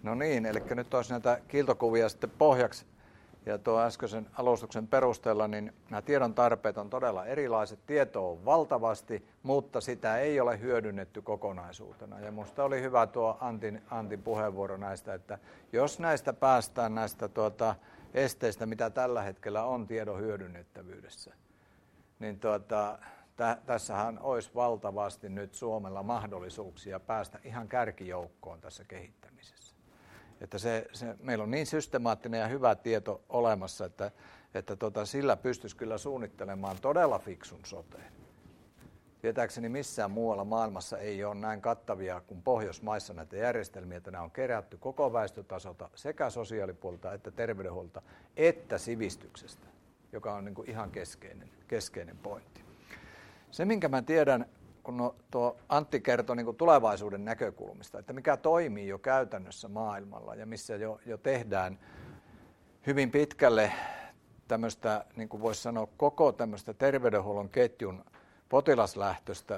No niin, eli nyt olisi näitä kiiltokuvia sitten pohjaksi. Ja tuo äskeisen alustuksen perusteella, niin nämä tiedon tarpeet on todella erilaiset. Tietoa on valtavasti, mutta sitä ei ole hyödynnetty kokonaisuutena. Ja minusta oli hyvä tuo Antin puheenvuoro näistä, että jos näistä päästään näistä esteistä, mitä tällä hetkellä on tiedon hyödynnettävyydessä, niin tässähän olisi valtavasti nyt Suomella mahdollisuuksia päästä ihan kärkijoukkoon tässä kehittämisessä. Että meillä on niin systemaattinen ja hyvä tieto olemassa, että sillä pystyisi kyllä suunnittelemaan todella fiksun soteen. Tietääkseni missään muualla maailmassa ei ole näin kattavia kuin Pohjoismaissa näitä järjestelmiä, että nämä on kerätty koko väestötasolta sekä sosiaalipuolta että terveydenhuolta että sivistyksestä, joka on niin kuin ihan keskeinen pointti. Se, minkä mä tiedän, kun tuo Antti kertoi niin kuin tulevaisuuden näkökulmista, että mikä toimii jo käytännössä maailmalla ja missä jo tehdään hyvin pitkälle tämmöistä, niin kuin voisi sanoa, koko tämmöistä terveydenhuollon ketjun potilaslähtöistä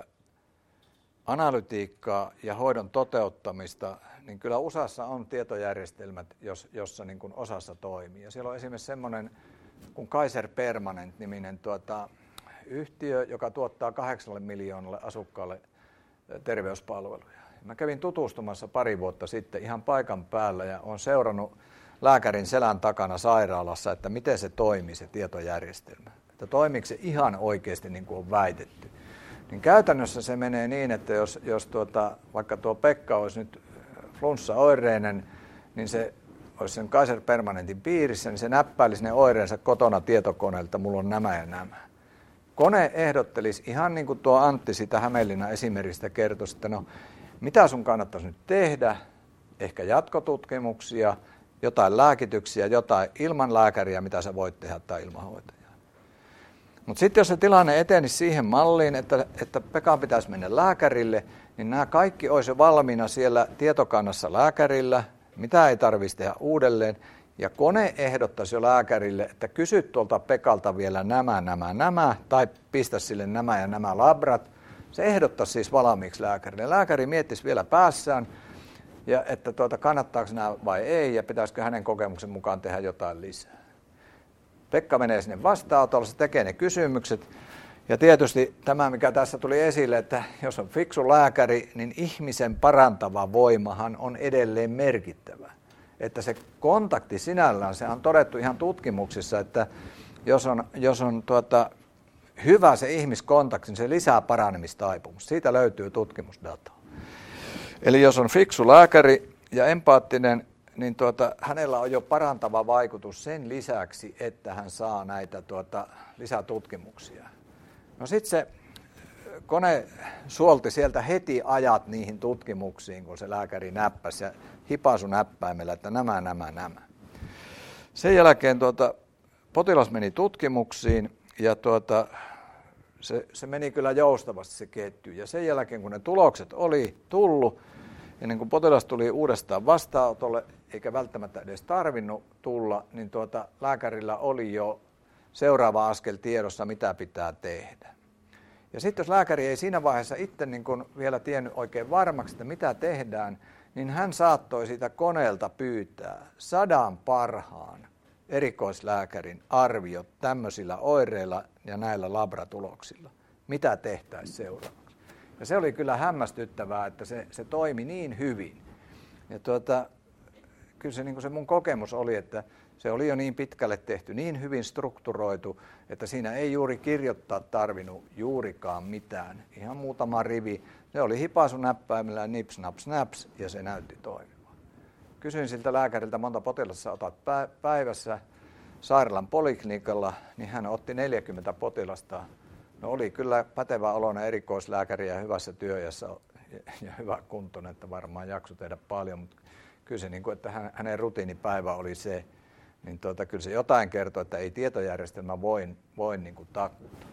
analytiikkaa ja hoidon toteuttamista, niin kyllä USAssa on tietojärjestelmät, jossa niin kuin osassa toimii. Ja siellä on esimerkiksi semmoinen kuin Kaiser Permanent-niminen yhtiö, joka tuottaa 8 miljoonalle asukkaalle terveyspalveluja. Mä kävin tutustumassa pari vuotta sitten ihan paikan päällä ja olen seurannut lääkärin selän takana sairaalassa, että miten se toimii se tietojärjestelmä. Että toimiiko se ihan oikeasti niin kuin on väitetty. Niin käytännössä se menee niin, että jos vaikka tuo Pekka olisi nyt flunssa-oireinen, niin se olisi sen Kaiser Permanentin piirissä, niin se näppäilisi ne oireensa kotona tietokoneelta, että mulla on nämä ja nämä. Kone ehdottelisi ihan niin kuin tuo Antti sitä Hämeenlinnan esimerkistä kertoi, että no mitä sun kannattaisi nyt tehdä, ehkä jatkotutkimuksia, jotain lääkityksiä, jotain ilman lääkäriä, mitä sä voit tehdä tai ilman hoitajaa. Mutta sitten jos se tilanne etenisi siihen malliin, että Pekan pitäisi mennä lääkärille, niin nämä kaikki olisi jo valmiina siellä tietokannassa lääkärillä, mitä ei tarvitsisi tehdä uudelleen. Ja kone ehdottaisi jo lääkärille, että kysy tuolta Pekalta vielä nämä, tai pistä sille nämä ja nämä labrat. Se ehdottaisi siis valmiiksi lääkärille. Lääkäri miettisi vielä päässään, ja että kannattaako nämä vai ei, ja pitäisikö hänen kokemuksen mukaan tehdä jotain lisää. Pekka menee sinne vastaanotolle, se tekee ne kysymykset. Ja tietysti tämä, mikä tässä tuli esille, että jos on fiksu lääkäri, niin ihmisen parantava voimahan on edelleen merkittävä. Että se kontakti sinällään, se on todettu ihan tutkimuksissa, että jos on hyvä se ihmiskontakti, niin se lisää paranemistaipumusta. Siitä löytyy tutkimusdataa. Eli jos on fiksu lääkäri ja empaattinen, niin hänellä on jo parantava vaikutus sen lisäksi, että hän saa näitä lisätutkimuksia. No sitten se kone suolti sieltä heti ajat niihin tutkimuksiin, kun se lääkäri näppäsi ja hipaisu näppäimellä, että nämä. Sen jälkeen potilas meni tutkimuksiin ja se meni kyllä joustavasti se ketju. Ja sen jälkeen, kun ne tulokset oli tullut, ennen kuin potilas tuli uudestaan vastaanotolle, eikä välttämättä edes tarvinnut tulla, niin lääkärillä oli jo seuraava askel tiedossa, mitä pitää tehdä. Ja sitten jos lääkäri ei siinä vaiheessa itse niin kun vielä tiennyt oikein varmaksi, että mitä tehdään, niin hän saattoi siitä koneelta pyytää 100 parhaan erikoislääkärin arviot tämmöisillä oireilla ja näillä labratuloksilla. Mitä tehtäisiin seuraavaksi? Ja se oli kyllä hämmästyttävää, että se toimi niin hyvin. Ja kyllä se, niin kuin se mun kokemus oli, että se oli jo niin pitkälle tehty, niin hyvin strukturoitu, että siinä ei juuri kirjoittaa tarvinnut juurikaan mitään. Ihan muutama rivi. Se oli hipaisu näppäimellä nips, naps, naps ja se näytti toimivan. Kysyin siltä lääkäriltä, monta potilasta otat päivässä sairaalan poliklinikalla, niin hän otti 40 potilasta. No oli kyllä pätevä oloinen erikoislääkäri ja hyvässä työajassa ja hyvä kuntoinen, että varmaan jakso tehdä paljon, mutta kyllä se, niin kuin, että hänen rutiinipäivä oli se, niin kyllä se jotain kertoo, että ei tietojärjestelmä voi niin kuin takuuta.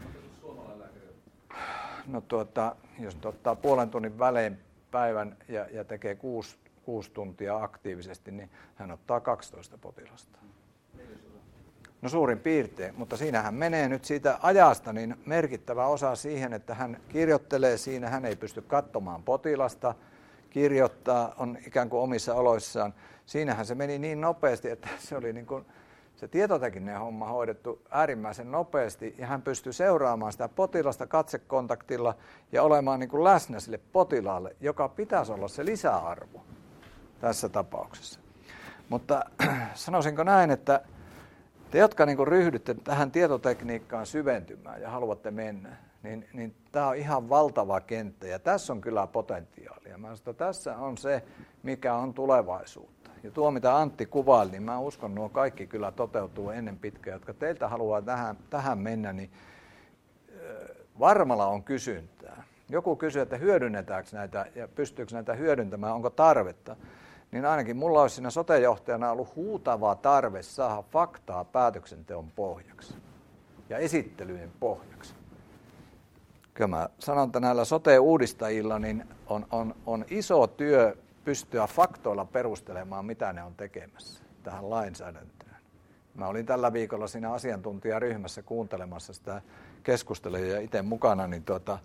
No jos ottaa puolen tunnin välein päivän ja tekee 6 tuntia aktiivisesti, niin hän ottaa 12 potilasta. No suurin piirtein, mutta siinähän menee nyt siitä ajasta niin merkittävä osa siihen, että hän kirjoittelee siinä, hän ei pysty katsomaan potilasta, kirjoittaa, on ikään kuin omissa oloissaan. Siinähän se meni niin nopeasti, että se oli niin kuin se tietotekninen homma hoidettu äärimmäisen nopeasti ja hän pystyi seuraamaan sitä potilasta katsekontaktilla ja olemaan niin kuin läsnä sille potilaalle, joka pitäisi olla se lisäarvo tässä tapauksessa. Mutta sanoisinko näin, että te, jotka niin kuin ryhdytte tähän tietotekniikkaan syventymään ja haluatte mennä, niin tämä on ihan valtava kenttä ja tässä on kyllä potentiaalia. Mä sanon, että tässä on se, mikä on tulevaisuutta. Ja tuo, mitä Antti kuvaili, niin mä uskon, nuo kaikki kyllä toteutuu ennen pitkään, jotka teiltä haluaa tähän mennä, niin varmalla on kysyntää. Joku kysyy, että hyödynnetäänkö näitä ja pystyykö näitä hyödyntämään, onko tarvetta. Niin ainakin mulla olisi siinä sote-johtajana ollut huutava tarve saada faktaa päätöksenteon pohjaksi ja esittelyjen pohjaksi. Kyllä mä sanon, että näillä sote-uudistajilla niin on iso työ pystyä faktoilla perustelemaan, mitä ne on tekemässä tähän lainsäädäntöön. Mä olin tällä viikolla siinä asiantuntijaryhmässä kuuntelemassa sitä keskustelua ja itse mukana, niin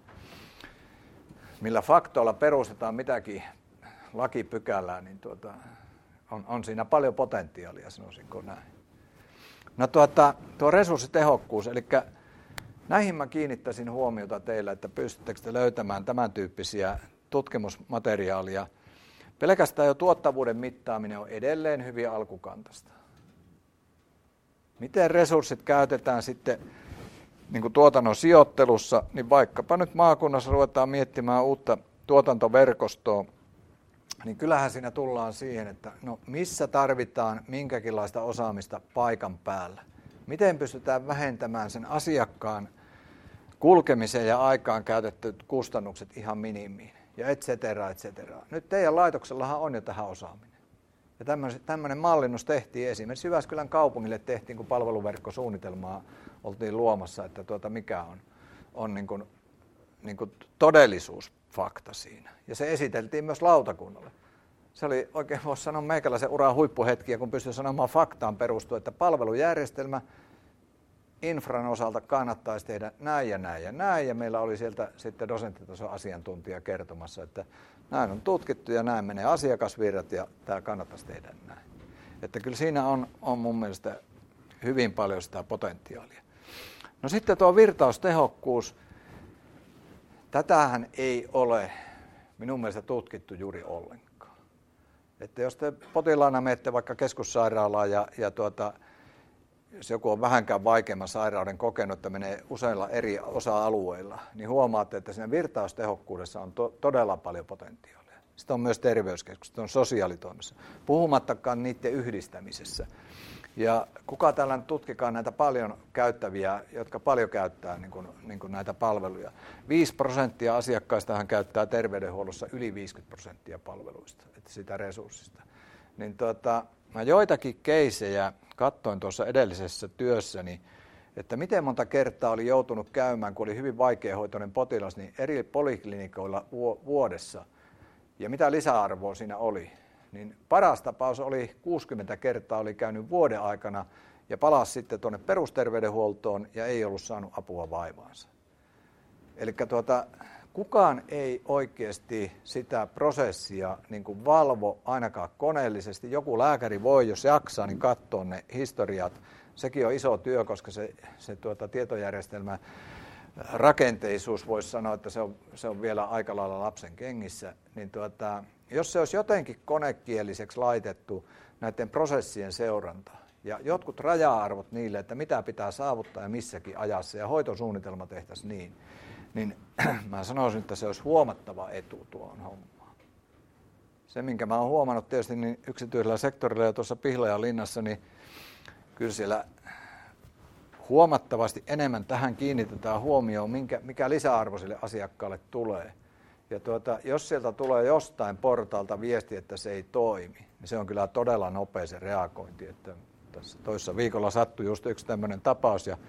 millä faktoilla perustetaan mitäkin lakipykälää, niin on siinä paljon potentiaalia, sanoisinko näin. No tuo resurssitehokkuus, eli näihin mä kiinnittäisin huomiota teillä, että pystyttekö te löytämään tämän tyyppisiä tutkimusmateriaalia. Pelkästään jo tuottavuuden mittaaminen on edelleen hyvin alkukantaista. Miten resurssit käytetään sitten niin kuin tuotannon sijoittelussa, niin vaikkapa nyt maakunnassa ruvetaan miettimään uutta tuotantoverkostoa, niin kyllähän siinä tullaan siihen, että no missä tarvitaan minkäkinlaista osaamista paikan päällä. Miten pystytään vähentämään sen asiakkaan kulkemiseen ja aikaan käytettyt kustannukset ihan minimiin ja et cetera, et cetera. Nyt teidän laitoksellahan on jo tähän osaaminen. Ja tämmöinen mallinnus tehtiin esimerkiksi Jyväskylän kaupungille tehtiin, kun palveluverkkosuunnitelmaa oltiin luomassa, että mikä on niin kuin todellisuusfakta siinä. Ja se esiteltiin myös lautakunnalle. Se oli oikein, voisi sanoa, meikäläisen uran huippuhetkiä, kun pystyi sanomaan faktaan perustuen, että palvelujärjestelmä infran osalta kannattaisi tehdä näin ja näin ja näin. Ja meillä oli sieltä sitten dosenttitason asiantuntija kertomassa, että näin on tutkittu ja näin menee asiakasvirrat ja tämä kannattaisi tehdä näin. Että kyllä siinä on mun mielestä hyvin paljon sitä potentiaalia. No sitten tuo virtaustehokkuus, tätähän ei ole minun mielestä tutkittu juuri ollenkaan. Että jos te potilaana menette vaikka keskussairaalaan ja jos joku on vähänkään vaikeamman sairauden kokenut, että menee useilla eri osa-alueilla, niin huomaatte, että siinä virtaustehokkuudessa on todella paljon potentiaalia. Sitä on myös terveyskeskuksessa, on sosiaalitoimessa, puhumattakaan niiden yhdistämisessä. Ja kuka täällä nyt tutkikaan näitä paljon käyttäviä, jotka paljon käyttää niin kuin näitä palveluja. 5% asiakkaistahan käyttää terveydenhuollossa yli 50% palveluista, että sitä resurssista. Niin mä joitakin keisejä katsoin tuossa edellisessä työssäni, että miten monta kertaa oli joutunut käymään, kun oli hyvin vaikeahoitoinen potilas, niin eri poliklinikoilla vuodessa. Ja mitä lisäarvoa siinä oli. Niin paras tapaus oli 60 kertaa oli käynyt vuoden aikana ja palasi sitten tuonne perusterveydenhuoltoon ja ei ollut saanut apua vaivaansa. Eli kukaan ei oikeasti sitä prosessia niin kuin valvo ainakaan koneellisesti. Joku lääkäri voi, jos jaksaa, niin katsoa ne historiat. Sekin on iso työ, koska se tietojärjestelmä rakenteisuus voisi sanoa, että se on vielä aika lailla lapsen kengissä. Niin jos se olisi jotenkin konekieliseksi laitettu näiden prosessien seuranta ja jotkut raja-arvot niille, että mitä pitää saavuttaa ja missäkin ajassa ja hoitosuunnitelma tehtäisiin niin mä sanoisin, että se olisi huomattava etu tuohon hommaan. Se, minkä mä oon huomannut tietysti niin yksityisellä sektorilla ja tuossa Pihlajanlinnassa, niin kyllä siellä huomattavasti enemmän tähän kiinnitetään huomioon, mikä lisäarvo sille asiakkaalle tulee. Ja jos sieltä tulee jostain portaalta viesti, että se ei toimi, niin se on kyllä todella nopea se reagointi. Että tässä toissa viikolla sattui just yksi tämmöinen tapaus ja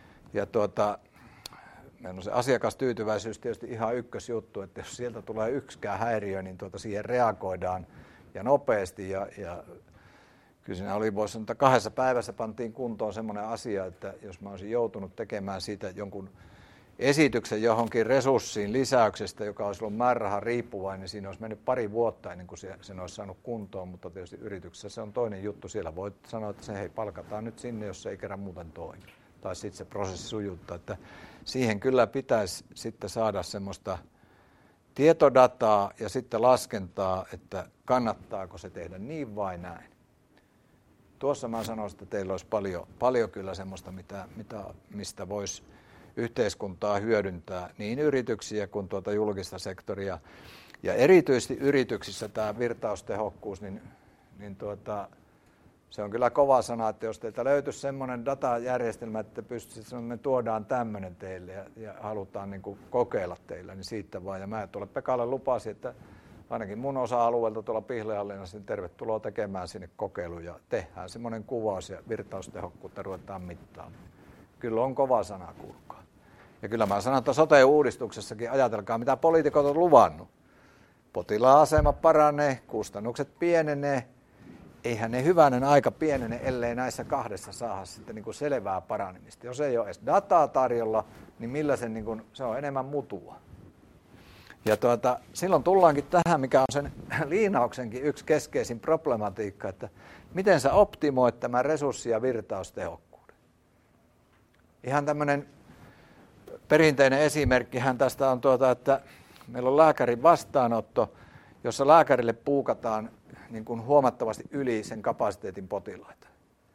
meillä on se asiakastyytyväisyys tietysti ihan ykkösjuttu, että jos sieltä tulee yksikään häiriö, niin siihen reagoidaan ja nopeasti. Ja kyllä siinä oli, voisi sanoa, että 2 päivässä pantiin kuntoon semmoinen asia, että jos mä olisin joutunut tekemään siitä jonkun esityksen johonkin resurssiin lisäyksestä, joka olisi ollut määrärahan riippuvainen, niin siinä olisi mennyt pari vuotta ennen kuin sen olisi saanut kuntoon, mutta tietysti yrityksessä se on toinen juttu. Siellä voi sanoa, että se hei, palkataan nyt sinne, jos se ei kerran muuten toimi. Tai sitten se prosessi sujuttaa, että siihen kyllä pitäisi sitten saada semmoista tietodataa ja sitten laskentaa, että kannattaako se tehdä niin vai näin. Tuossa mä sanoisin, että teillä olisi paljon kyllä semmoista, mistä voisi yhteiskuntaa hyödyntää, niin yrityksiä kuin julkista sektoria. Ja erityisesti yrityksissä tämä virtaustehokkuus, niin se on kyllä kova sana, että jos teiltä löytyisi semmoinen datajärjestelmä, että pystyisi sanoa, että me tuodaan tämmöinen teille ja halutaan niin kuin kokeilla teillä, niin siitä vaan. Ja mä tuolle Pekalle lupasin, että ainakin mun osa-alueelta tuolla Pihlajalinassa, niin tervetuloa tekemään sinne kokeilu ja tehdään semmoinen kuvaus ja virtaustehokkuutta ruvetaan mittaamaan. Kyllä on kova sana, kuulkaa. Ja kyllä mä sanon, että sote-uudistuksessakin ajatelkaa, mitä poliitikot on luvannut. Potilaan asema paranee, kustannukset pienenee. Eihän ne hyvänen aika pienene, ellei näissä kahdessa saada sitten niin kuin selvää paranemista. Jos ei ole edes dataa tarjolla, niin millä se on enemmän mutua. Ja silloin tullaankin tähän, mikä on sen liinauksenkin yksi keskeisin problematiikka, että miten sä optimoit tämän resurssi- ja virtaustehokkuuden. Ihan tämmöinen perinteinen esimerkkihän tästä on, että meillä on lääkärin vastaanotto, jossa lääkärille puukataan niin kuin huomattavasti yli sen kapasiteetin potilaita.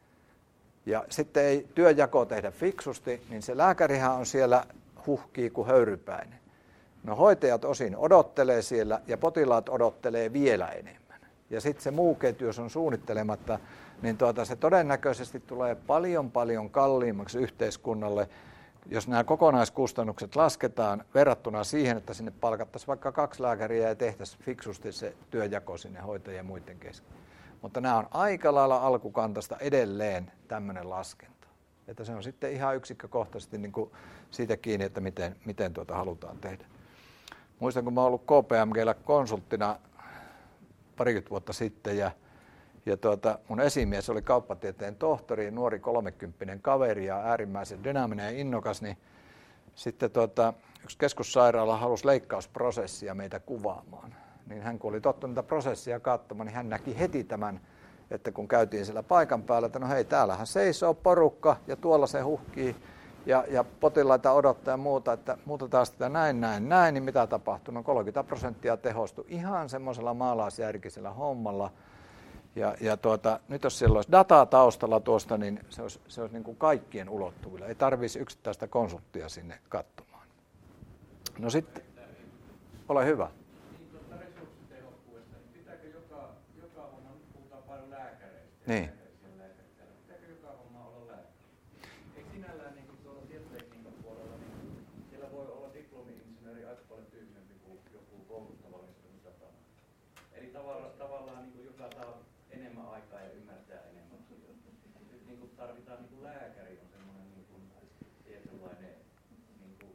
Ja sitten ei työnjako tehdä fiksusti, niin se lääkärihän on siellä huhkii kuin höyrypäinen. No hoitajat osin odottelee siellä ja potilaat odottelee vielä enemmän. Ja sitten se muu ketju, jos on suunnittelematta, niin se todennäköisesti tulee paljon kalliimmaksi yhteiskunnalle, jos nämä kokonaiskustannukset lasketaan verrattuna siihen, että sinne palkattaisiin vaikka 2 lääkäriä ja tehtäisiin fiksusti se työnjako sinne hoitajien ja muiden kesken. Mutta nämä on aika lailla alkukantasta edelleen tämmöinen laskenta. Että se on sitten ihan yksikkökohtaisesti niin kuin siitä kiinni, että miten halutaan tehdä. Muistan, kun mä oon ollut KPMG:llä konsulttina parikymmentä vuotta sitten ja mun esimies oli kauppatieteen tohtori, nuori 30-vuotias kaveri ja äärimmäisen dynaaminen ja innokas, niin sitten yksi keskussairaala halusi leikkausprosessia meitä kuvaamaan. Niin hän kun oli tottunut tätä prosessia katsomaan, niin hän näki heti tämän, että kun käytiin siellä paikan päällä, että no hei, täällähän seisoo porukka ja tuolla se huhkii ja potilaita odottaa ja muuta, että muutetaan sitä näin, niin mitä tapahtuu? No 30% tehostui ihan semmoisella maalaisjärkisellä hommalla. Ja nyt jos siellä olisi dataa taustalla tuosta, niin se olisi niin kuin kaikkien ulottuvilla. Ei tarvitsisi yksittäistä konsulttia sinne katsomaan. No sitten, ole hyvä. Niin tuosta resurssitehokkuudesta, niin pitääkö joka homma, nyt puhutaan paljon lääkäreistä. Niin. Pitääkö joka homma olla lääkäri? Eikö sinällään niin kuin tuolla tietotekniikan puolella, niin siellä voi olla diplomi-insinööri aika paljon tyhjempi kuin joku kouluttava data. Eli tavallaan niin kuin joka saa enemmän aikaa ja ymmärtää enemmän. Nyt niin kuin tarvitaan niin kuin lääkäri on semmoinen niin kuin tietynlainen niin kuin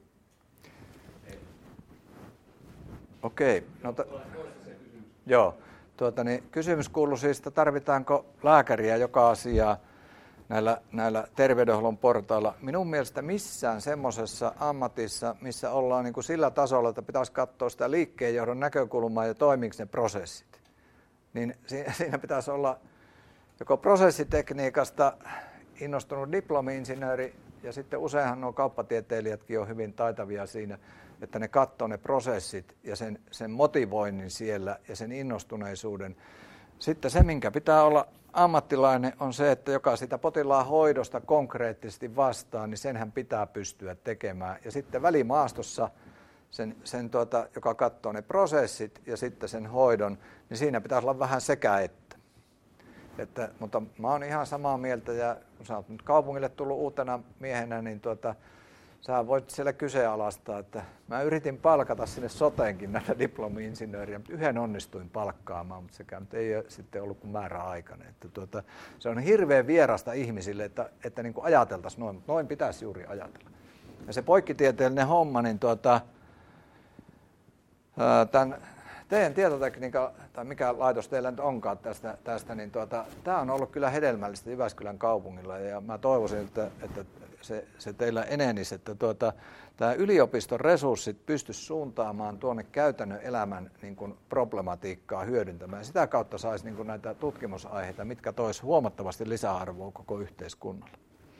Okei. No, joo. Kysymys kuului siis, että tarvitaanko lääkäriä joka asiaa näillä terveydenhuollon portailla. Minun mielestä missään semmoisessa ammatissa, missä ollaan niin kuin sillä tasolla, että pitäisi katsoa sitä liikkeenjohdon näkökulmaa ja toimiiko ne prosessit. Niin siinä pitäisi olla joko prosessitekniikasta innostunut diplomi-insinööri, ja sitten useinhan nuo kauppatieteilijätkin on hyvin taitavia siinä, että ne katsoo ne prosessit ja sen motivoinnin siellä ja sen innostuneisuuden. Sitten se, minkä pitää olla ammattilainen, on se, että joka sitä potilaan hoidosta konkreettisesti vastaa, niin senhän pitää pystyä tekemään. Ja sitten välimaastossa joka katsoo ne prosessit ja sitten sen hoidon, niin siinä pitäisi olla vähän sekä että. Mutta mä oon ihan samaa mieltä, ja kun sä oot nyt kaupungille tullut uutena miehenä, niin sä voit siellä kyseenalaistaa, että mä yritin palkata sinne soteenkin näitä diplomi-insinööriä, mutta yhden onnistuin palkkaamaan, mutta sekään ei ole sitten ollut kuin määräaikainen. Että se on hirveän vierasta ihmisille, että niin kuin ajateltaisiin noin, mutta noin pitäisi juuri ajatella. Ja se poikkitieteellinen homma, niin tämän teidän tietotekniikka, tai mikä laitos teillä nyt onkaan tästä niin tämä on ollut kyllä hedelmällistä Jyväskylän kaupungilla, ja mä toivoisin, että se teillä enenisi, että tämä yliopiston resurssit pystyisi suuntaamaan tuonne käytännön elämän niin kuin problematiikkaa hyödyntämään. Sitä kautta saisi niin kuin näitä tutkimusaiheita, mitkä toisi huomattavasti lisäarvoa koko yhteiskunnalle.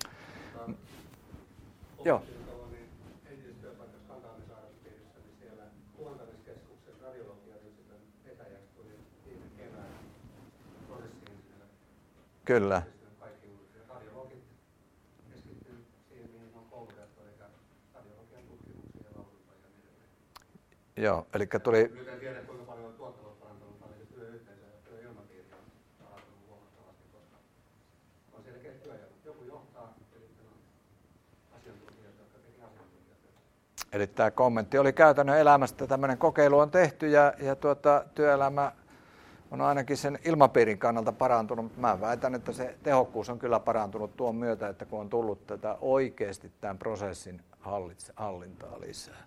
Joo. Kyllä. Radiologit keskittyy siihen, mihin on koulutettu, eikä radiologian tutkimuksiin ja lausuntoihin ja niin edelleen. Joo, eli tuli... Nyt en tiedä, kuinka paljon on tuottavuus parantunut, vaan se työyhteisö ja työilmapiiri on parantunut huomattavasti, koska on selkeä työjärjestelmä. Joku johtaa, eli on asiantuntijat, jotka tekevät asiantuntijatyötä. Eli tämä kommentti oli käytännön elämästä. Tämmöinen kokeilu on tehty ja työelämä on ainakin sen ilmapiirin kannalta parantunut, mutta mä väitän, että se tehokkuus on kyllä parantunut tuon myötä, että kun on tullut tätä oikeasti tämän prosessin hallintaa lisää.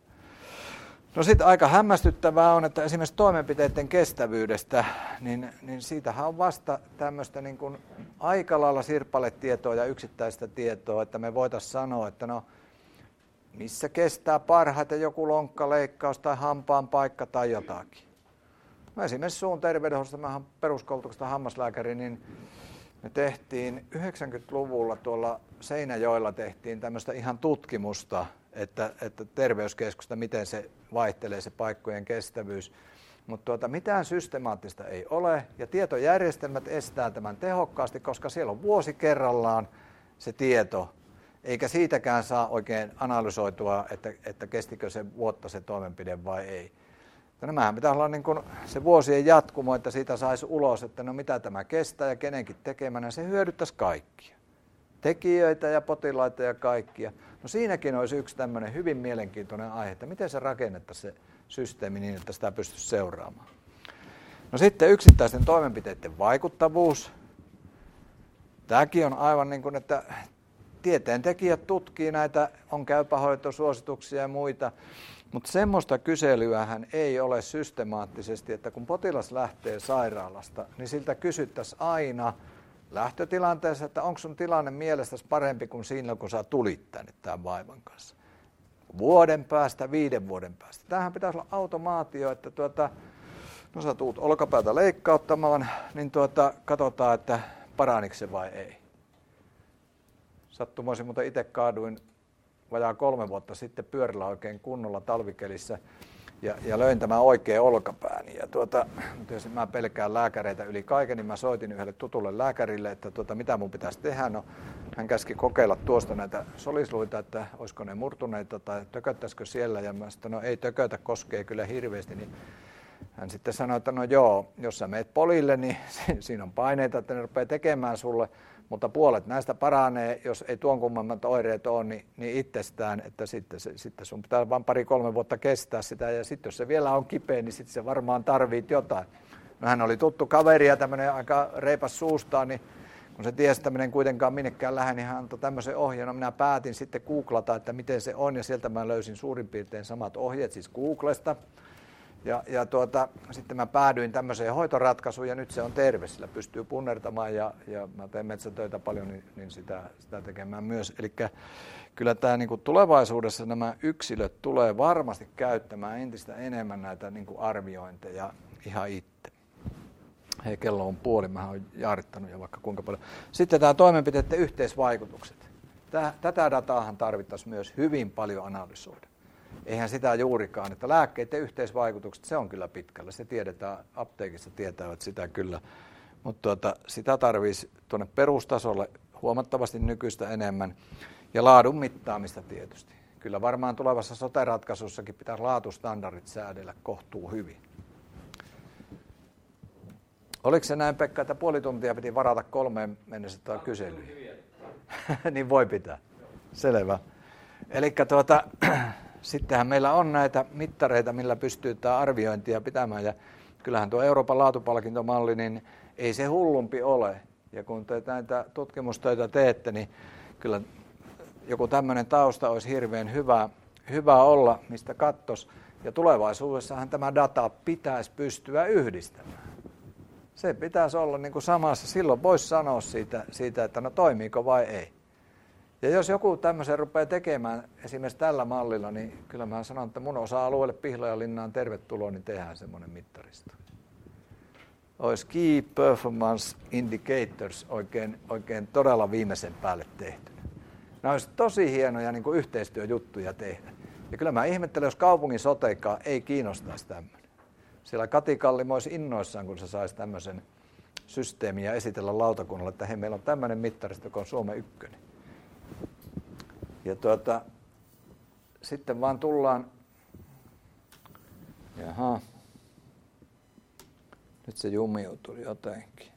No sitten aika hämmästyttävää on, että esimerkiksi toimenpiteiden kestävyydestä, niin siitähän on vasta tämmöistä niin kuin aika lailla sirpaletietoa ja yksittäistä tietoa, että me voitaisiin sanoa, että no missä kestää parhaiten joku lonkkaleikkaus tai hampaan paikka tai jotakin. No esimerkiksi suun terveydenhuollosta, mä olen peruskoulutuksesta hammaslääkäri, niin me tehtiin 90-luvulla tuolla Seinäjoella tehtiin tämmöistä ihan tutkimusta, että terveyskeskusta, miten se vaihtelee se paikkojen kestävyys. Mutta mitään systemaattista ei ole ja tietojärjestelmät estää tämän tehokkaasti, koska siellä on vuosi kerrallaan se tieto, eikä siitäkään saa oikein analysoitua, että kestikö se vuotta se toimenpide vai ei. Nämähän pitää olla niin kuin se vuosien jatkumo, että siitä saisi ulos, että no mitä tämä kestää ja kenenkin tekemänä, se hyödyttäisi kaikkia. Tekijöitä ja potilaita ja kaikkia. No siinäkin olisi yksi tämmöinen hyvin mielenkiintoinen aihe, että miten se rakennettaisiin se systeemi niin, että sitä pystyisi seuraamaan. No sitten yksittäisten toimenpiteiden vaikuttavuus. Tämäkin on aivan niin kuin, että tieteentekijät tutkii näitä, on käypähoitosuosituksia ja muita. Mutta semmoista kyselyähän ei ole systemaattisesti, että kun potilas lähtee sairaalasta, niin siltä kysyttäisiin aina lähtötilanteessa, että onko sun tilanne mielestäsi parempi kuin siinä, kun sä tulit tänne tämän vaivan kanssa. Vuoden päästä, 5 vuoden päästä. Tämähän pitäisi olla automaatio, että no sä tuut olkapäätä leikkauttamaan, niin katsotaan, että paraniko se vai ei. Sattumoisin, mutta itse kaaduin vajaa 3 vuotta sitten pyörällä oikein kunnolla talvikelissä ja löin tämän oikein olkapääni. Ja tietysti mä pelkään lääkäreitä yli kaiken, niin mä soitin yhdelle tutulle lääkärille, että mitä mun pitäisi tehdä. No, hän käski kokeilla tuosta näitä solisluita, että olisiko ne murtuneita tai tököttäisikö siellä. Ja mä sanoin, no ei tökötä, koskee kyllä hirveästi. Niin hän sitten sanoi, että no joo, jos sä meet polille, niin siinä on paineita, että ne rupeaa tekemään sulle. Mutta puolet näistä paranee, jos ei tuon kummemmat oireet ole, niin itsestään, että sitten sun pitää vain 2-3 vuotta kestää sitä. Ja sitten jos se vielä on kipeä, niin sitten se varmaan tarvitsee jotain. No hän oli tuttu kaveri ja tämmöinen aika reipas suustaan, niin kun se tiesi, että minä en kuitenkaan minnekään lähde, niin hän antoi tämmöisen ohjeen. No minä päätin sitten googlata, että miten se on, ja sieltä mä löysin suurin piirtein samat ohjeet, siis Googlesta. Ja sitten mä päädyin tämmöiseen hoitoratkaisuun ja nyt se on terve, sillä pystyy punnertamaan ja mä teen metsätöitä paljon, niin sitä tekemään myös. Eli kyllä tämä niin kuin tulevaisuudessa nämä yksilöt tulee varmasti käyttämään entistä enemmän näitä niin kuin arviointeja ihan itse. Hei, kello on puoli, mä oon jaarittanut jo vaikka kuinka paljon. Sitten tämä toimenpiteiden yhteisvaikutukset. Tätä dataahan tarvittaisiin myös hyvin paljon analysoida. Eihän sitä juurikaan, että lääkkeiden yhteisvaikutukset, se on kyllä pitkällä. Se tiedetään, apteekissa tietävät sitä kyllä. Mutta sitä tarvitsisi tuonne perustasolle huomattavasti nykyistä enemmän. Ja laadun mittaamista tietysti. Kyllä varmaan tulevassa sote-ratkaisussakin pitää laatustandardit säädellä kohtuu hyvin. Oliko se näin, Pekka, että puoli tuntia piti varata 3 mennessä tai kyselyyn? Niin voi pitää. Selvä. Elikkä sittenhän meillä on näitä mittareita, millä pystyy tämä arviointia pitämään. Ja kyllähän tuo Euroopan laatupalkintomalli, niin ei se hullumpi ole. Ja kun te näitä tutkimustöitä teette, niin kyllä joku tämmöinen tausta olisi hirveän hyvä olla, mistä kattos. Ja tulevaisuudessahan tämä data pitäisi pystyä yhdistämään. Se pitäisi olla niin kuin samassa. Silloin voisi sanoa siitä, että no toimiiko vai ei. Ja jos joku tämmöisen rupeaa tekemään esimerkiksi tällä mallilla, niin kyllä mä sanon, että mun osa-alueelle Pihlajalinnaan tervetuloa, niin tehdään semmoinen mittaristo. Olisi Key Performance Indicators oikein todella viimeisen päälle tehty. Nämä olisi tosi hienoja niin kuin yhteistyöjuttuja tehdä. Ja kyllä mä ihmettelen, jos kaupungin soteikkaa ei kiinnostaisi tämmöinen. Siellä Kati Kallimo olisi innoissaan, kun se saisi tämmöisen systeemin ja esitellä lautakunnalle, että hei, meillä on tämmöinen mittaristo, joka on Suomen ykkönen. Ja sitten vaan tullaan, nyt se jumiutui jotenkin.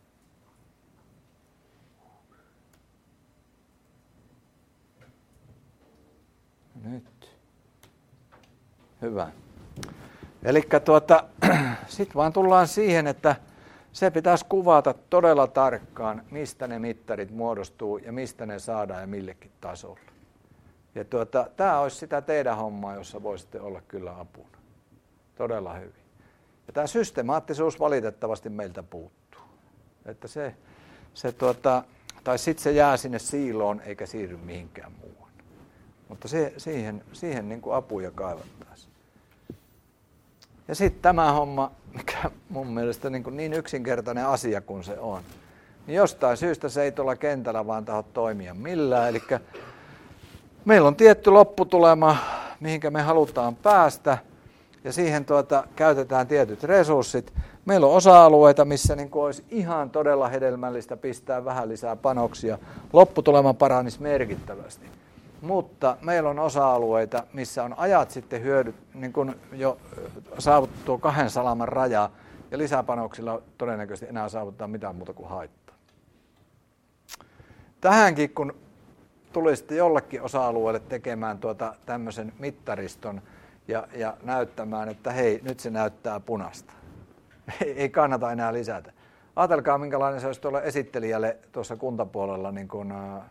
Nyt. Hyvä. Elikkä sitten vaan tullaan siihen, että se pitäisi kuvata todella tarkkaan, mistä ne mittarit muodostuu ja mistä ne saadaan ja millekin tasolle. Ja tämä olisi sitä teidän hommaa, jossa voisitte olla kyllä apuna. Todella hyvin. Ja tämä systemaattisuus valitettavasti meiltä puuttuu. Että tai sitten se jää sinne siiloon eikä siirry mihinkään muuhun. Mutta siihen niin kuin apuja kaivattaisiin. Ja sitten tämä homma, mikä mun mielestä niin yksinkertainen asia kuin se on, niin jostain syystä se ei tuolla kentällä vaan taho toimia millään. Eli meillä on tietty lopputulema, mihinkä me halutaan päästä, ja siihen käytetään tietyt resurssit. Meillä on osa-alueita, missä niin olisi ihan todella hedelmällistä pistää vähän lisää panoksia. Lopputulema paranisi merkittävästi. Mutta meillä on osa-alueita, missä on ajat sitten niin kuin jo saavuttu 2 salaman raja, ja lisäpanoksilla todennäköisesti enää saavuttaa mitään muuta kuin haittaa. Tähänkin, kun tulisitte jollekin osa-alueelle tekemään tämmöisen mittariston ja näyttämään, että hei, nyt se näyttää punaista. Ei kannata enää lisätä. Ajatelkaa, minkälainen se olisi tuolla esittelijälle tuossa kuntapuolella niin kuin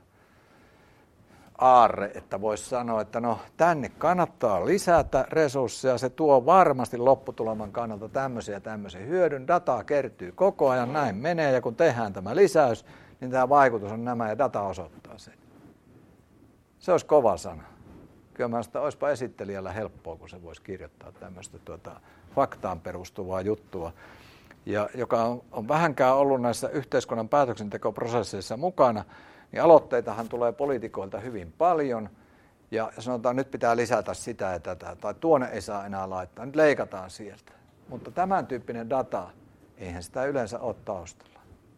aarre, että voisi sanoa, että no tänne kannattaa lisätä resursseja, se tuo varmasti lopputuleman kannalta tämmöisen hyödyn, dataa kertyy koko ajan, näin menee, ja kun tehdään tämä lisäys, niin tämä vaikutus on nämä ja data osoittaa sen. Se olisi kova sana. Kyllä mä sitä olisipa esittelijällä helppoa, kun se voisi kirjoittaa tämmöistä faktaan perustuvaa juttua, ja joka on vähänkään ollut näissä yhteiskunnan päätöksentekoprosesseissa mukana, niin aloitteitahan tulee poliitikoilta hyvin paljon, ja sanotaan, nyt pitää lisätä sitä ja tätä, tai tuonne ei saa enää laittaa, nyt leikataan sieltä. Mutta tämän tyyppinen data, eihän sitä yleensä ole taustalla.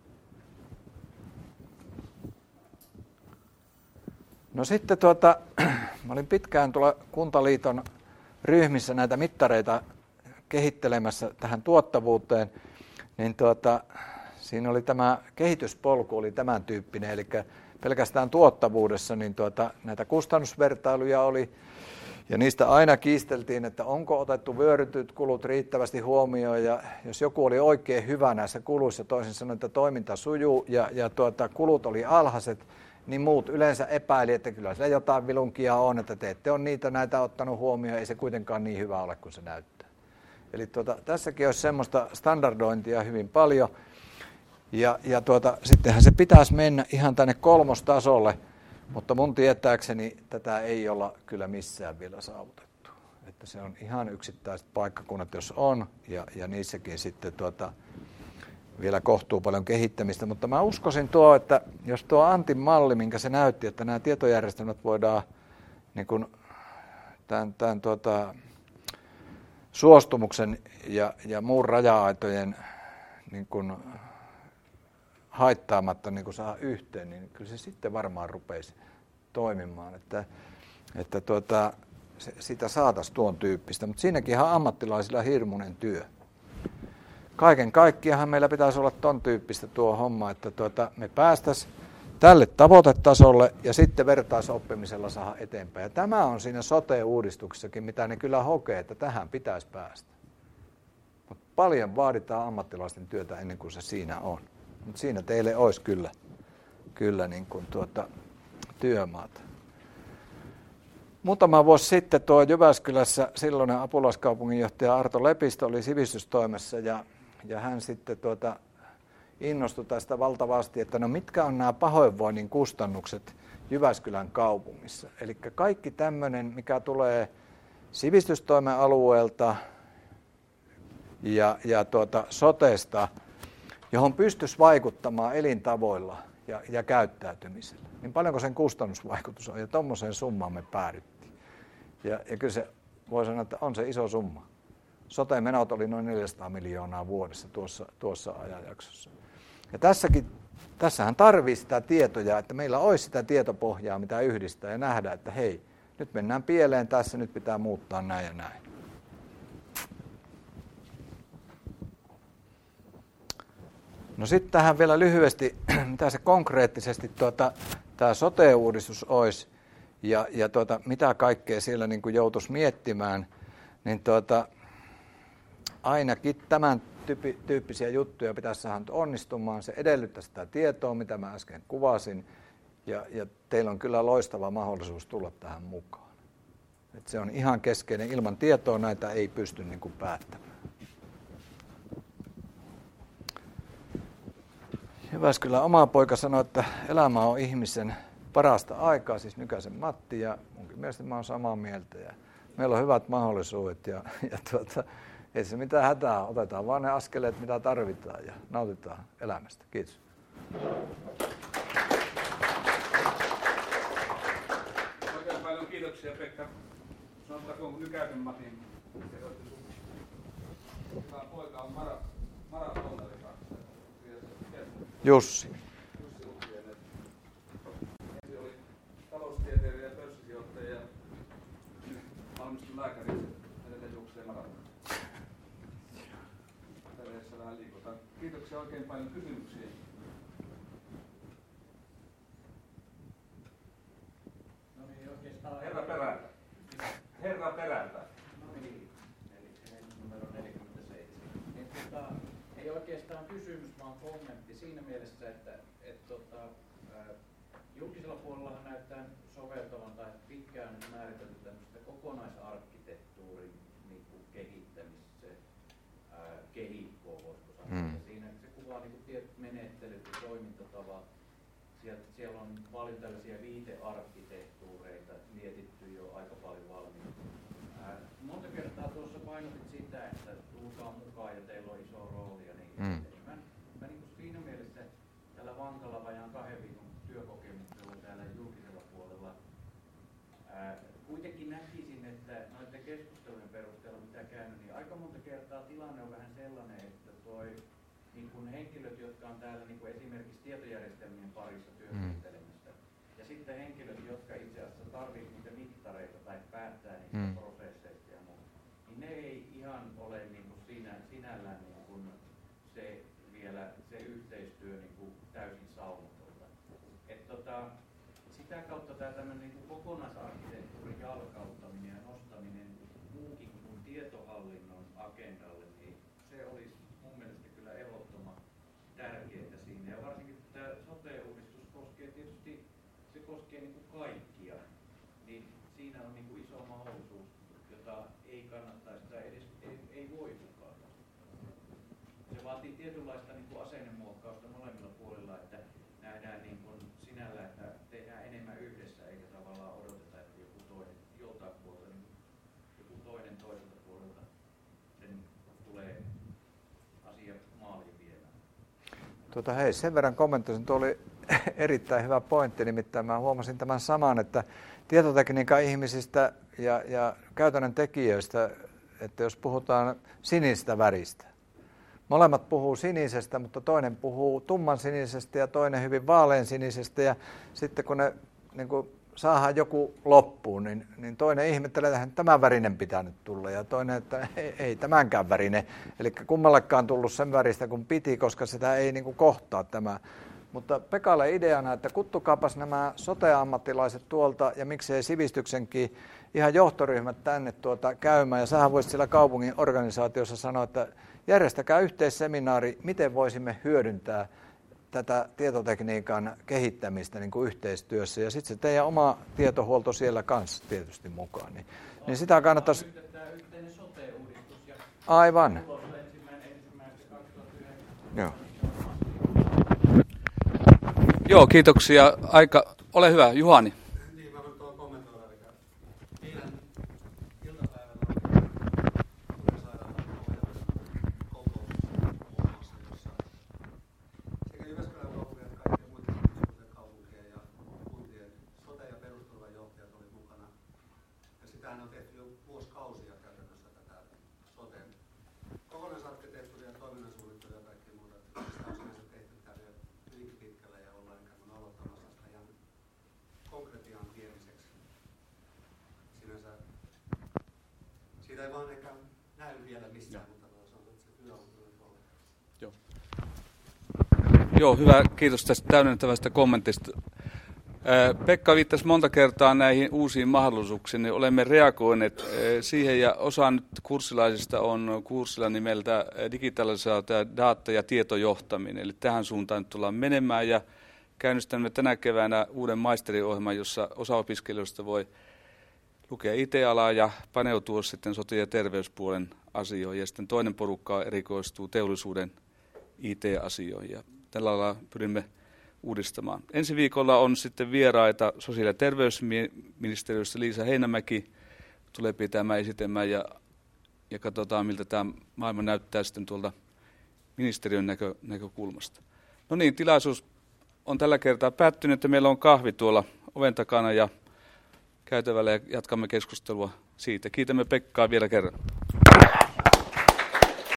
No sitten mä olin pitkään tuolla Kuntaliiton ryhmissä näitä mittareita kehittelemässä tähän tuottavuuteen, niin siinä oli tämä kehityspolku oli tämän tyyppinen, eli pelkästään tuottavuudessa niin näitä kustannusvertailuja oli, ja niistä aina kiisteltiin, että onko otettu vyörytyt kulut riittävästi huomioon, ja jos joku oli oikein hyvä näissä kuluissa, toisin sanoen, että toiminta sujuu ja kulut oli alhaiset, niin muut yleensä epäili, että kyllä sillä jotain vilunkia on, että te ette ole näitä ottanut huomioon, ei se kuitenkaan niin hyvä ole kuin se näyttää. Eli tässäkin olisi semmoista standardointia hyvin paljon. Ja sittenhän se pitäisi mennä ihan tänne 3. tasolle, mutta mun tietääkseni tätä ei olla kyllä missään vielä saavutettu. Että se on ihan yksittäiset paikkakunnat, jos on, ja niissäkin sitten vielä kohtuu paljon kehittämistä. Mutta mä uskoisin että jos tuo Antin malli, minkä se näytti, että nämä tietojärjestelmät voidaan niin kuin tämän suostumuksen ja muun raja-aitojen niin kuin haittaamatta niin kuin saa yhteen, niin kyllä se sitten varmaan rupeisi toimimaan, että sitä saataisiin tuon tyyppistä. Mutta siinäkin on ammattilaisilla hirmuinen työ. Kaiken kaikkiaan meillä pitäisi olla ton tyyppistä tuo homma, että me päästäisiin tälle tavoitetasolle ja sitten vertaisoppimisella saada eteenpäin. Ja tämä on siinä sote-uudistuksessakin, mitä ne kyllä hokee, että tähän pitäisi päästä. Mutta paljon vaaditaan ammattilaisten työtä ennen kuin se siinä on. Mutta siinä teille olisi kyllä niin kuin työmaata. Muutama vuosi sitten tuo Jyväskylässä silloinen apulaiskaupunginjohtaja Arto Lepistö oli sivistystoimessa ja hän sitten innostui tästä valtavasti, että no mitkä on nämä pahoinvoinnin kustannukset Jyväskylän kaupungissa. Eli kaikki tämmöinen, mikä tulee sivistystoimen alueelta ja sotesta, johon pystyisi vaikuttamaan elintavoilla ja käyttäytymisellä, niin paljonko sen kustannusvaikutus on, ja tuommoiseen summaan me päädyttiin. Ja kyllä se voi sanoa, että on se iso summa. Sote-menot oli noin 400 miljoonaa vuodessa tuossa ajanjaksossa. Ja tässähän tarvitsee sitä tietoja, että meillä olisi sitä tietopohjaa, mitä yhdistää ja nähdä, että hei, nyt mennään pieleen tässä, nyt pitää muuttaa näin ja näin. No sitten tähän vielä lyhyesti, mitä se konkreettisesti tämä sote-uudistus olisi ja mitä kaikkea siellä niin kuin joutuisi miettimään, niin ainakin tämän tyyppisiä juttuja pitäisi saada onnistumaan. Se edellyttää sitä tietoa, mitä mä äsken kuvasin, ja teillä on kyllä loistava mahdollisuus tulla tähän mukaan. Et se on ihan keskeinen. Ilman tietoa näitä ei pysty niin kuin päättämään. Jyväskylän oma poika sanoi, että elämä on ihmisen parasta aikaa, siis Nykäsen Matti, ja munkin mielestä mä oon samaa mieltä. Ja meillä on hyvät mahdollisuudet ja ei se mitään hätää, otetaan vaan ne askeleet, mitä tarvitaan ja nautitaan elämästä. Kiitos. Oikein paljon kiitoksia, Pekka. Sanotaanko Nykäsen Matin, hyvä poika on maratonari. Jussi. Ensin oli taloustieteilijä ja pörssisijoittaja ja valmistui lääkäriksi, edelleen juoksee maratonia. Perheessä vähän liikutaan. Kiitoksia oikein paljon kysymyksiä. No niin, oikeastaan... Herra perältä. No niin, eli numero 47. Ei oikeastaan kysymys, vaan kommentti siinä mielessä, että julkisella puolella näyttää soveltavan tai pitkään määritelty tämmöistä kokonaisarkkitehtuurin niin kuin kehittämistä, kehikkoa voisiko sanoa. Siinä se kuvaa niin kuin tietyt menettelyt ja toimintatavat. Siellä on paljon tällaisia viitearkkitehtuureita mietitty jo aika paljon valmiina. Monta kertaa tuossa painotit sitä, että tulkaa mukaan ja teillä on iso rooli ja niin edelleen. Mä niin kuin siinä mielessä tällä vankalla vajaan 2 viikon työkokemuksella täällä julkisella puolella kuitenkin näkisin, että noiden keskustelujen perusteella mitä käynyt, niin aika monta kertaa tilanne on vähän sellainen, että niin kuin henkilöt, jotka on täällä niin kuin esimerkiksi tietojärjestelmien parissa työskentelemässä, ja sitten henkilöt, jotka itse asiassa tarvitsevat niitä mittareita tai päättää niitä prosesseista ja muuta, niin ne ei ihan ole niin kuin sinällään niin kuin se yhteistyö niin kuin täysin saumatonta. Sitä kautta tämä tämmöinen niin kuin kokonaisarkkitehtuurin jalkauttaminen ja nostaminen muukin kuin tietohallinnon agendalle, niin se olisi mun mielestä kyllä ehdottoman tärkeää siinä. Ja varsinkin tämä sote-uudistus koskee tietysti, se koskee niin kuin kaikkia, niin siinä on niin kuin iso mahdollisuus, jota ei kannattaisi tai edes ei voi mukaan. Se vaatii tietynlaista niin kuin asennemuokkausta molemmilla puolilla, että nähdään niin kuin sinällä, että tehdään enemmän yhdessä eikä tavallaan odoteta, että joku toinen joltain puolelta, niin joku toinen toiselta puolelta sen tulee asia maaliin viemään. Hei, sen verran kommentoisin, tuo oli erittäin hyvä pointti, nimittäin mä huomasin tämän saman, että tietotekniikan ihmisistä ja käytännön tekijöistä, että jos puhutaan sinistä väristä, molemmat puhuu sinisestä, mutta toinen puhuu tumman sinisestä ja toinen hyvin vaalean sinisestä. Ja sitten kun ne niin kun saadaan joku loppuun, niin toinen ihmettelee, että tämän värinen pitää nyt tulla. Ja toinen, että ei tämänkään värinen. Eli kummallekaan tullut sen väristä kuin piti, koska sitä ei niin kun kohtaa tämä. Mutta Pekalle ideana, että kuttukaapas nämä sote-ammattilaiset tuolta ja miksei sivistyksenkin ihan johtoryhmät tänne käymään. Ja sähän voisit siellä kaupungin organisaatiossa sanoa, että järjestäkää yhteisseminaari, miten voisimme hyödyntää tätä tietotekniikan kehittämistä niin kuin yhteistyössä ja sitten se teidän oma tietohuolto siellä kanssa tietysti mukaan. Niin sitä kannattaisi... Tämä yhteinen sote-uudistus ja Aivan. tulos on 1.1.2009. Joo. Joo, kiitoksia. Ole hyvä, Juhani. Niin, mä voin tuohon kommentoida. Eilen iltapäivällä oli sairaalan kokous jossa sekä Jyväskylän kaupungin että kaikkien muiden kaupunkien ja kuntien sote- ja perusturvajohtajat olivat mukana. Ja sitähän on tehty jo vuosikausia käytännössä tätä soten kokonaisarkkitehtuuria, toiminnansuunnittelua ja kaikkea muuta. Sitä on sinänsä tehty täällä jo hyvinkin pitkällä ja ollaan ikään kuin aloittamassa sitä ihan konkretiaan viemiseksi. Sinänsä siitä ei vaan ehkä näy vielä missään, mutta se työ on kyllä tuolla. Joo, hyvä. Kiitos tästä täydentävästä kommentista. Pekka viittasi monta kertaa näihin uusiin mahdollisuuksiin, niin olemme reagoineet siihen ja osa nyt kurssilaisista on kurssilla nimeltä digitalisaatio, data- ja tietojohtaminen. Eli tähän suuntaan nyt tullaan menemään ja käynnistämme tänä keväänä uuden maisteriohjelman, jossa osa opiskelijoista voi lukea IT-alaa ja paneutua sitten sote- ja terveyspuolen asioihin. Ja sitten toinen porukka erikoistuu teollisuuden IT-asioihin ja tällä lailla pyrimme uudistamaan. Ensi viikolla on sitten vieraita sosiaali- ja terveysministeriöstä. Liisa Heinämäki tulee pitämään esitelmään ja katsotaan, miltä tämä maailma näyttää sitten tuolta ministeriön näkökulmasta. No niin, tilaisuus on tällä kertaa päättynyt, että meillä on kahvi tuolla oven takana ja käytävällä ja jatkamme keskustelua siitä. Kiitämme Pekkaa vielä kerran.